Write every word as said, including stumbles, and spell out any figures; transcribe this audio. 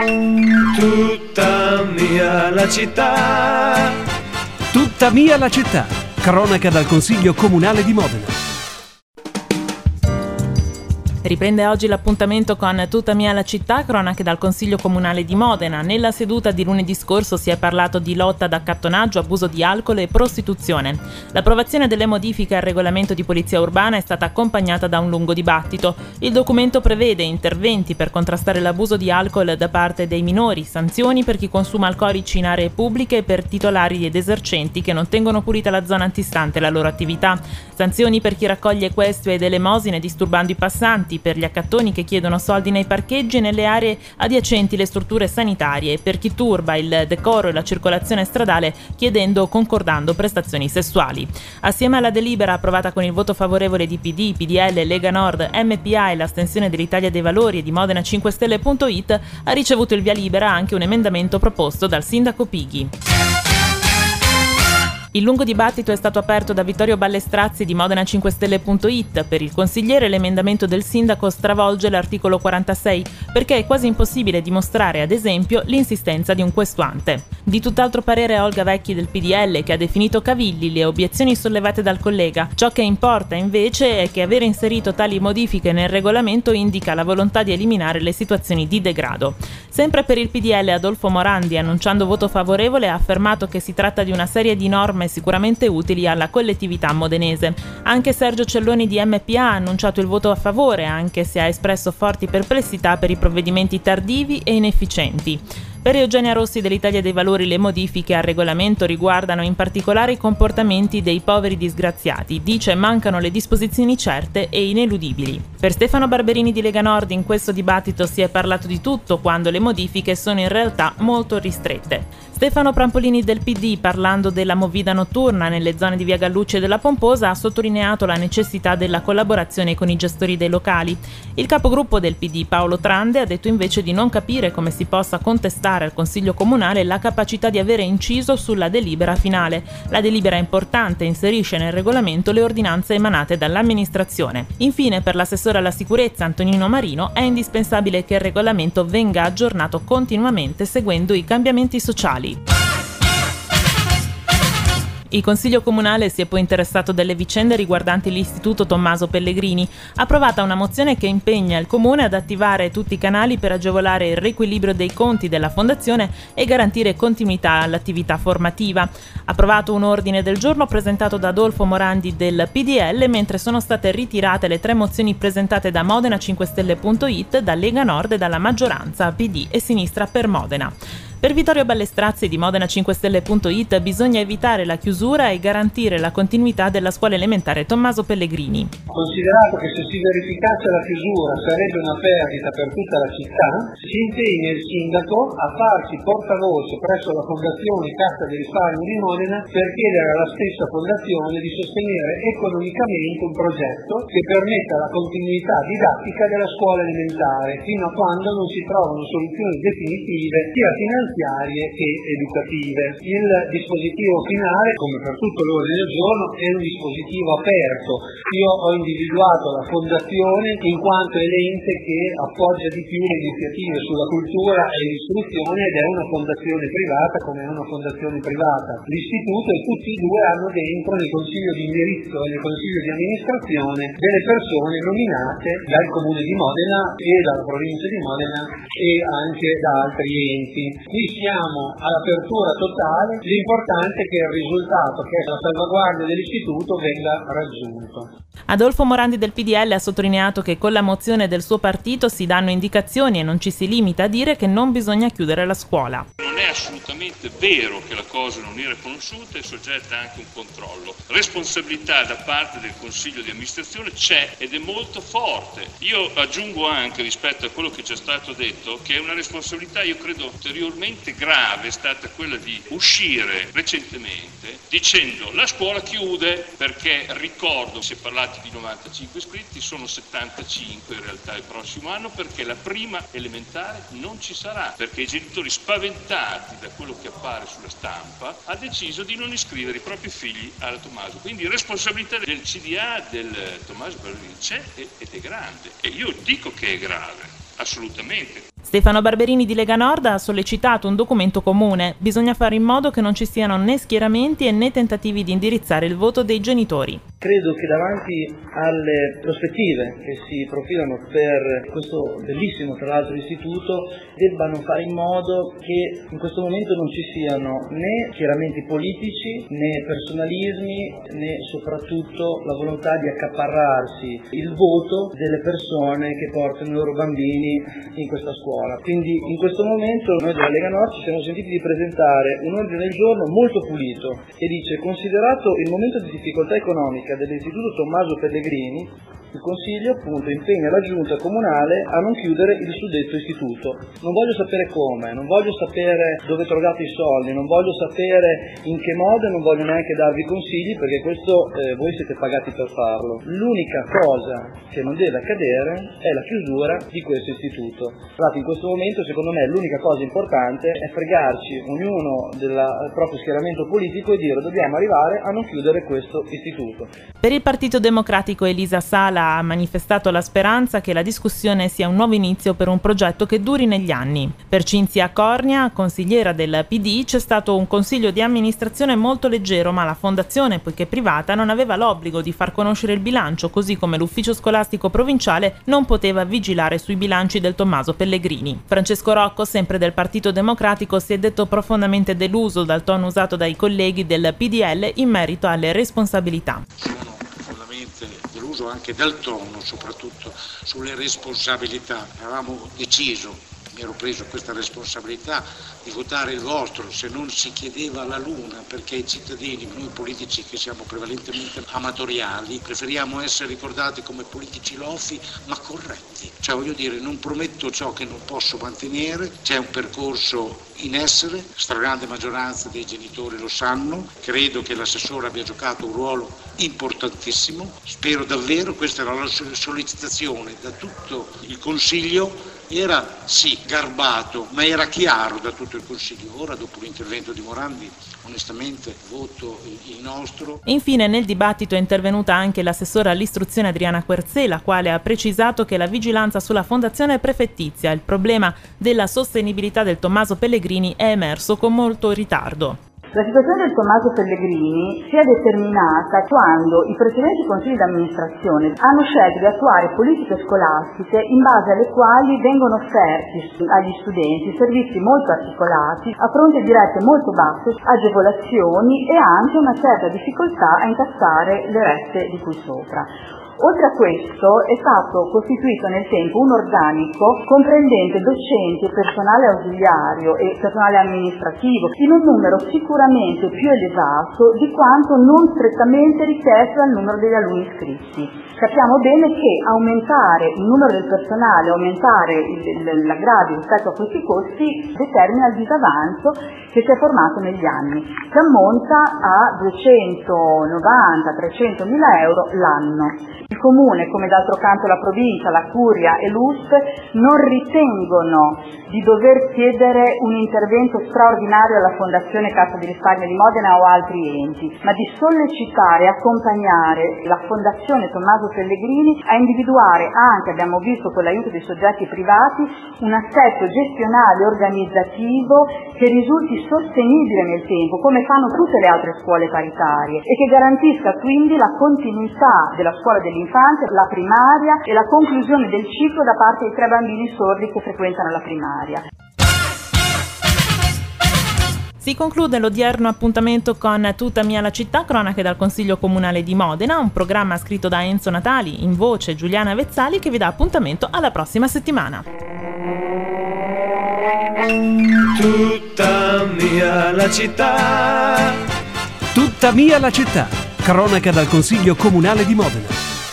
Tutta mia la città. Tutta mia la città. Cronaca dal Consiglio Comunale di Modena. Riprende oggi l'appuntamento con Tutta mia la città, cronache dal Consiglio Comunale di Modena. Nella seduta di lunedì scorso si è parlato di lotta ad accattonaggio, abuso di alcol e prostituzione. L'approvazione delle modifiche al regolamento di polizia urbana è stata accompagnata da un lungo dibattito. Il documento prevede interventi per contrastare l'abuso di alcol da parte dei minori, sanzioni per chi consuma alcolici in aree pubbliche e per titolari ed esercenti che non tengono pulita la zona antistante la loro attività, sanzioni per chi raccoglie equestrie ed elemosine disturbando i passanti, per gli accattoni che chiedono soldi nei parcheggi e nelle aree adiacenti le strutture sanitarie, per chi turba il decoro e la circolazione stradale chiedendo o concordando prestazioni sessuali. Assieme alla delibera approvata con il voto favorevole di P D, P D L, Lega Nord, M P A e l'astensione dell'Italia dei Valori e di Modena cinque Stelle punto it, ha ricevuto il via libera anche un emendamento proposto dal sindaco Pighi. Il lungo dibattito è stato aperto da Vittorio Ballestrazzi di Modena cinque Stelle punto it. Per il consigliere l'emendamento del sindaco stravolge l'articolo quarantasei perché è quasi impossibile dimostrare, ad esempio, l'insistenza di un questuante. Di tutt'altro parere Olga Vecchi del P D L, che ha definito cavilli le obiezioni sollevate dal collega. Ciò che importa invece è che aver inserito tali modifiche nel regolamento indica la volontà di eliminare le situazioni di degrado. Sempre per il P D L Adolfo Morandi, annunciando voto favorevole, ha affermato che si tratta di una serie di norme sicuramente utili alla collettività modenese. Anche Sergio Celloni di M P A ha annunciato il voto a favore, anche se ha espresso forti perplessità per i provvedimenti tardivi e inefficienti. Per Eugenia Rossi dell'Italia dei Valori le modifiche al regolamento riguardano in particolare i comportamenti dei poveri disgraziati. Dice mancano le disposizioni certe e ineludibili. Per Stefano Barberini di Lega Nord in questo dibattito si è parlato di tutto quando le modifiche sono in realtà molto ristrette. Stefano Prampolini del P D, parlando della movida notturna nelle zone di Via Gallucci e della Pomposa, ha sottolineato la necessità della collaborazione con i gestori dei locali. Il capogruppo del P D, Paolo Trande, ha detto invece di non capire come si possa contestare al Consiglio Comunale la capacità di avere inciso sulla delibera finale. La delibera è importante e inserisce nel regolamento le ordinanze emanate dall'amministrazione. Infine, per l'assessore alla sicurezza Antonino Marino, è indispensabile che il regolamento venga aggiornato continuamente seguendo i cambiamenti sociali. Il Consiglio Comunale si è poi interessato delle vicende riguardanti l'Istituto Tommaso Pellegrini. Approvata una mozione che impegna il Comune ad attivare tutti i canali per agevolare il riequilibrio dei conti della Fondazione e garantire continuità all'attività formativa. Approvato un ordine del giorno presentato da Adolfo Morandi del P D L, mentre sono state ritirate le tre mozioni presentate da Modena cinque Stelle punto it, da Lega Nord e dalla maggioranza P D e Sinistra per Modena. Per Vittorio Ballestrazzi di Modena cinque Stelle punto it bisogna evitare la chiusura e garantire la continuità della scuola elementare Tommaso Pellegrini. Considerato che se si verificasse la chiusura sarebbe una perdita per tutta la città, si impegna il sindaco a farsi portavoce presso la Fondazione Cassa di Risparmio di Modena per chiedere alla stessa Fondazione di sostenere economicamente un progetto che permetta la continuità didattica della scuola elementare fino a quando non si trovano soluzioni definitive sia finanziarie che educative. Il dispositivo finale, come per tutto l'ordine del giorno, è un dispositivo aperto. Io ho individuato la Fondazione in quanto è l'ente che appoggia di più le iniziative sulla cultura e l'istruzione ed è una fondazione privata come è una fondazione privata. L'Istituto e tutti e due hanno dentro nel Consiglio di indirizzo e nel Consiglio di amministrazione delle persone nominate dal Comune di Modena e dalla provincia di Modena e anche da altri enti. Siamo all'apertura totale, l'importante è che il risultato, che è la salvaguardia dell'istituto, venga raggiunto. Adolfo Morandi del P D L ha sottolineato che con la mozione del suo partito si danno indicazioni e non ci si limita a dire che non bisogna chiudere la scuola. Non è assolutamente vero che la cosa non era conosciuta e soggetta anche a un controllo. Responsabilità da parte del Consiglio di amministrazione c'è ed è molto forte. Io aggiungo anche rispetto a quello che ci è stato detto che è una responsabilità, io credo, ulteriormente grave è stata quella di uscire recentemente dicendo la scuola chiude perché, ricordo, si è parlato di novantacinque iscritti, sono settantacinque in realtà il prossimo anno perché la prima elementare non ci sarà, perché i genitori spaventati da quello che appare sulla stampa ha deciso di non iscrivere i propri figli alla Tommaso. Quindi responsabilità del C D A del Tommaso Pellegrini c'è ed è grande e io dico che è grave, assolutamente. Stefano Barberini di Lega Nord ha sollecitato un documento comune. Bisogna fare in modo che non ci siano né schieramenti e né tentativi di indirizzare il voto dei genitori. Credo che davanti alle prospettive che si profilano per questo bellissimo, tra l'altro, istituto, debbano fare in modo che in questo momento non ci siano né schieramenti politici, né personalismi, né soprattutto la volontà di accaparrarsi il voto delle persone che portano i loro bambini in questa scuola. Quindi in questo momento noi della Lega Nord ci siamo sentiti di presentare un ordine del giorno molto pulito che dice: considerato il momento di difficoltà economica dell'Istituto Tommaso Pellegrini, il Consiglio appunto impegna la Giunta Comunale a non chiudere il suddetto istituto. Non voglio sapere come, non voglio sapere dove trovate i soldi, non voglio sapere in che modo e non voglio neanche darvi consigli, perché questo eh, voi siete pagati per farlo. L'unica cosa che non deve accadere è la chiusura di questo istituto. Infatti in questo momento secondo me l'unica cosa importante è fregarci ognuno del proprio schieramento politico e dire: dobbiamo arrivare a non chiudere questo istituto. Per il Partito Democratico Elisa Sala ha manifestato la speranza che la discussione sia un nuovo inizio per un progetto che duri negli anni. Per Cinzia Cornia, consigliera del P D, c'è stato un consiglio di amministrazione molto leggero, ma la fondazione, poiché privata, non aveva l'obbligo di far conoscere il bilancio, così come l'ufficio scolastico provinciale non poteva vigilare sui bilanci del Tommaso Pellegrini. Francesco Rocco, sempre del Partito Democratico, si è detto profondamente deluso dal tono usato dai colleghi del P D L in merito alle responsabilità. Deluso anche dal tono, soprattutto sulle responsabilità. Avevamo deciso, mi ero preso questa responsabilità di votare il vostro, se non si chiedeva la luna, perché i cittadini, noi politici che siamo prevalentemente amatoriali, preferiamo essere ricordati come politici lofi ma corretti. Cioè voglio dire, non prometto ciò che non posso mantenere, c'è un percorso in essere, stragrande maggioranza dei genitori lo sanno, credo che l'assessore abbia giocato un ruolo importantissimo, spero davvero, questa era la sollecitazione da tutto il Consiglio. Era sì garbato, ma era chiaro da tutto il Consiglio. Ora, dopo l'intervento di Morandi, onestamente voto il nostro. Infine nel dibattito è intervenuta anche l'assessora all'istruzione Adriana Querzè, la quale ha precisato che la vigilanza sulla fondazione è prefettizia. Il problema della sostenibilità del Tommaso Pellegrini è emerso con molto ritardo. La situazione del Tommaso Pellegrini si è determinata quando i precedenti consigli di amministrazione hanno scelto di attuare politiche scolastiche in base alle quali vengono offerti agli studenti servizi molto articolati, a fronte di rette molto basse, agevolazioni e anche una certa difficoltà a incassare le rette di cui sopra. Oltre a questo è stato costituito nel tempo un organico comprendente docenti, personale ausiliario e personale amministrativo in un numero sicuramente più elevato di quanto non strettamente richiesto dal numero degli alunni iscritti. Capiamo bene che aumentare il numero del personale, aumentare l'aggravio rispetto a questi costi determina il disavanzo che si è formato negli anni, che ammonta a duecentonovanta trecentomila euro l'anno. Il Comune, come d'altro canto la Provincia, la Curia e l'U S P, non ritengono di dover chiedere un intervento straordinario alla Fondazione Cassa di Risparmio di Modena o altri enti, ma di sollecitare e accompagnare la Fondazione Tommaso Pellegrini a individuare anche, abbiamo visto con l'aiuto dei soggetti privati, un assetto gestionale organizzativo che risulti sostenibile nel tempo, come fanno tutte le altre scuole paritarie, e che garantisca quindi la continuità della scuola dell'infanzia, la primaria e la conclusione del ciclo da parte dei tre bambini sordi che frequentano la primaria. Si conclude l'odierno appuntamento con Tutta mia la città, cronache dal Consiglio Comunale di Modena, un programma scritto da Enzo Natali, in voce Giuliana Vezzali, che vi dà appuntamento alla prossima settimana. Tutta mia la città. Tutta mia la città, cronaca dal Consiglio Comunale di Modena.